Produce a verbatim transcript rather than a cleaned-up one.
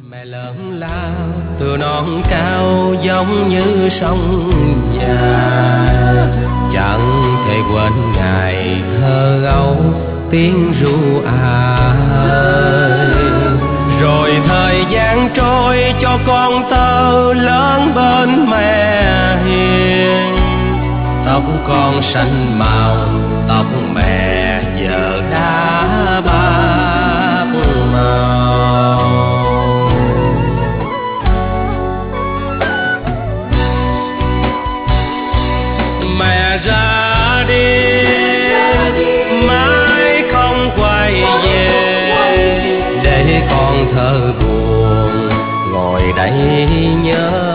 Mẹ lớn lao từ non cao giống như sông dài, chẳng thể quên ngày thơ ấu tiếng ru ải. Rồi thời gian trôi cho con thơ lớn bên mẹ hiền, tóc con xanh màu tóc mẹ giờ đã bạc màu. Mẹ ra đi mãi không quay về, để con thơ buồn ngồi đây nhớ